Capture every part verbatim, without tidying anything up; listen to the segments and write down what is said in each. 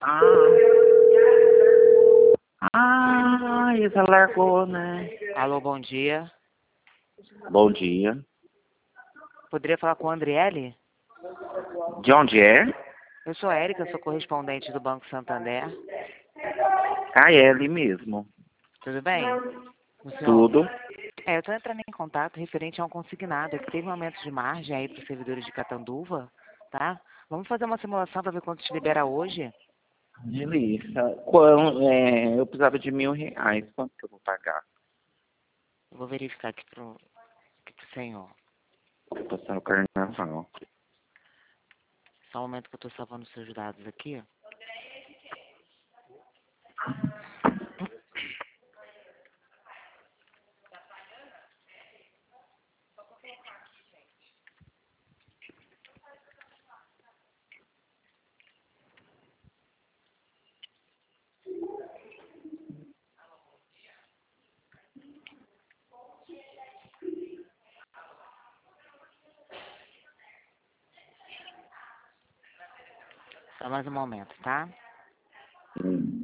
Ah, ah, Isa largou, né? Alô, bom dia. Bom dia. Poderia falar com a Andriele? De onde é? Eu sou a Érica, sou correspondente do Banco Santander. Ah, é ali mesmo. Tudo bem? O senhor? Tudo. É, eu estou entrando em contato referente a um consignado. É que teve um aumento de margem aí para os servidores de Catanduva, tá? Vamos fazer uma simulação para ver quanto te libera hoje? Delícia. Quando, é, eu precisava de mil reais. Quanto que eu vou pagar? Eu vou verificar aqui pro, aqui pro senhor. Tô passando o carnaval. Só um momento que eu estou salvando os seus dados aqui. Só mais um momento, tá? Hum.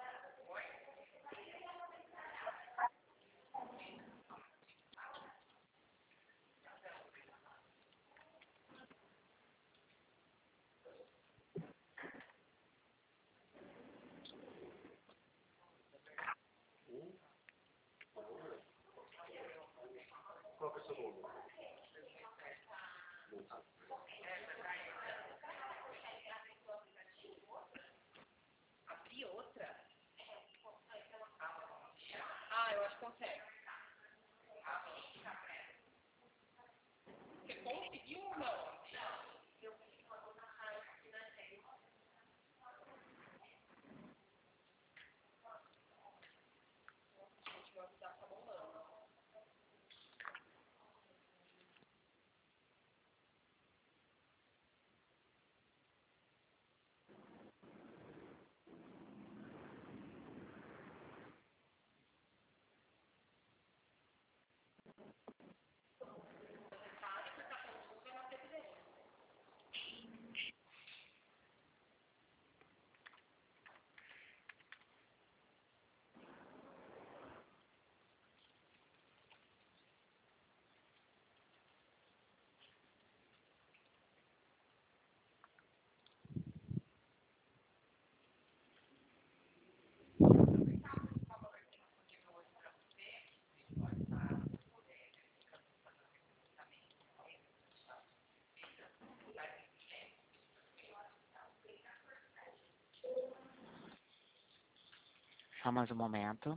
Só mais um momento.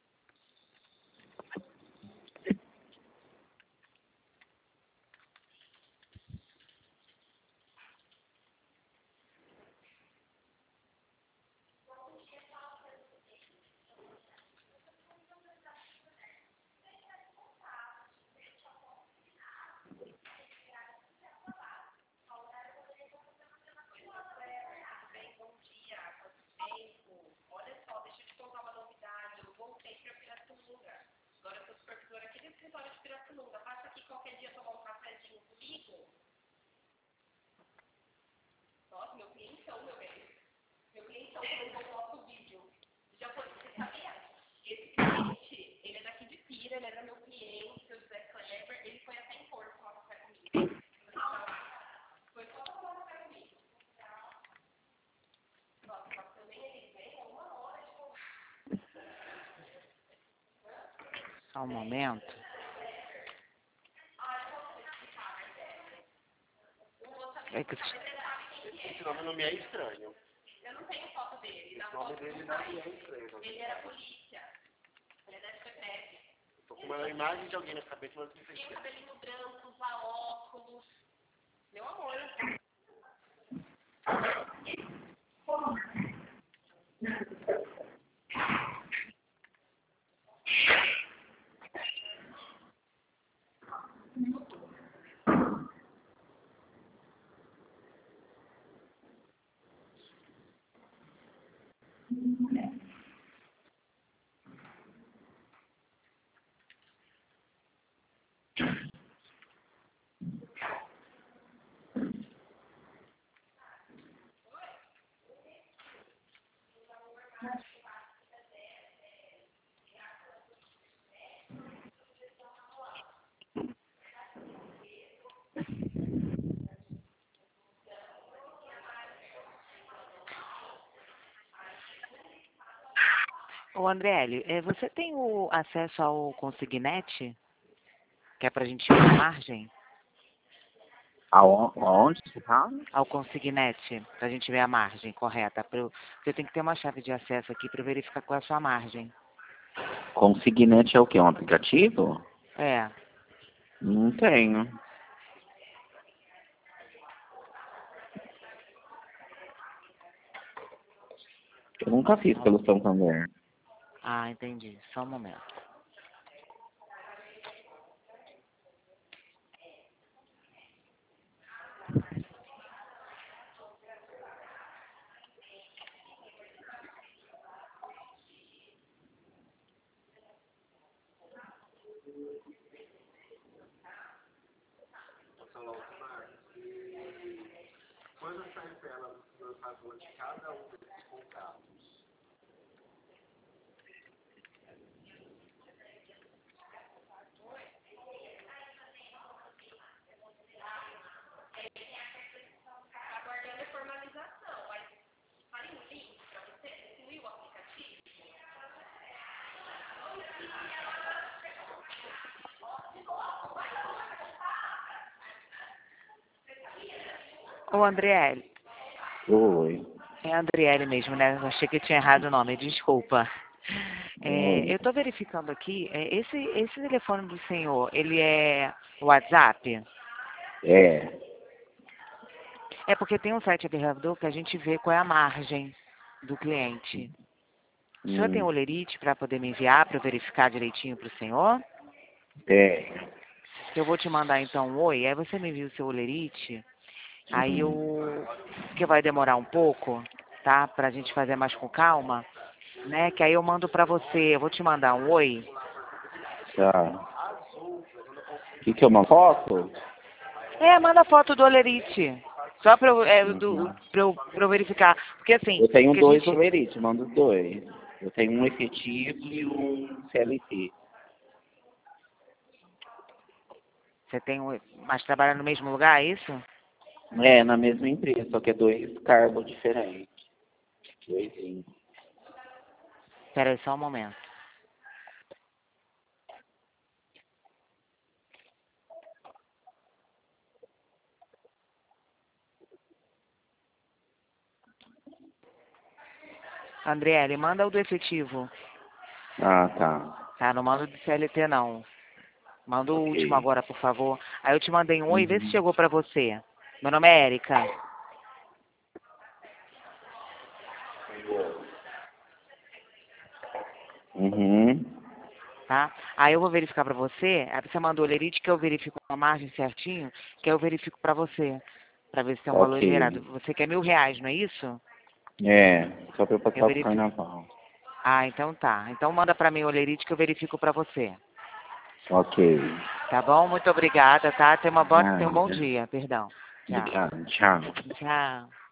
Só um momento. É que... Esse nome não me é estranho. Eu não tenho foto dele. Esse nome dele não me é estranho. Ele era polícia. Ele é da S P F. Tô com uma imagem de alguém na cabeça, mas não sei se é. Tem cabelinho branco, usa óculos. Meu amor. Ô, Andriele, eh, você tem o acesso ao Consignet? Que é pra gente ver a margem? Aon- Aonde você tá? Ao Consignet, pra gente ver a margem correta. Pra eu, porque eu tenho que ter uma chave de acesso aqui para verificar qual é a sua margem. Consignet é o quê? Um aplicativo? É. Não tenho. Eu nunca fiz pelo Santander. Ah, entendi. Só um momento. Quando sai tela do lançador de cada um desses contratos? Ô, Andriele. Oi. É a Andriele mesmo, né? Eu achei que eu tinha errado o nome. Desculpa. É, Oi. eu estou verificando aqui. é, esse, esse telefone do senhor, ele é WhatsApp? É. É porque tem um site aberrador que a gente vê qual é a margem do cliente. O senhor tem Hum. olerite para poder me enviar para eu verificar direitinho para o senhor? É. Eu vou te mandar então um oi, aí você me envia o seu olerite, aí Uhum. eu... que vai demorar um pouco, tá? Pra gente fazer mais com calma, né? Que aí eu mando pra você, eu vou te mandar um oi. Tá. O que que é uma foto? É, manda foto do olerite. Só pra eu, é, do, Uhum. pra eu, pra eu verificar. Porque assim, Eu tenho que a dois gente... Uber mando os dois. Eu tenho um efetivo e um C L T. Você tem um... Mas trabalha no mesmo lugar, é isso? É, na mesma empresa, só que é dois cargos diferentes. Dois sim. Espera aí só um momento. Andriele, manda o do efetivo. Ah, tá. Tá, não manda o do C L T não. Manda o último Ok. agora, por favor. Aí eu te mandei um oi, vê se Uhum. chegou pra você. Meu nome é Érica. Uhum. Tá? Aí eu vou verificar pra você. Aí você mandou o lerite que eu verifico a margem certinho, que eu verifico pra você. Pra ver se tem um valor liberado. Ok. Você quer mil reais, não é isso? É, só pra eu Eu passar pro verifico. carnaval. Ah, então tá. Então manda pra mim o lerite que eu verifico pra você. Ok. Tá bom? Muito obrigada, tá? Tenha uma boa, tenha um bom Nada. dia, perdão. Tchau. Obrigado. Tchau. Tchau.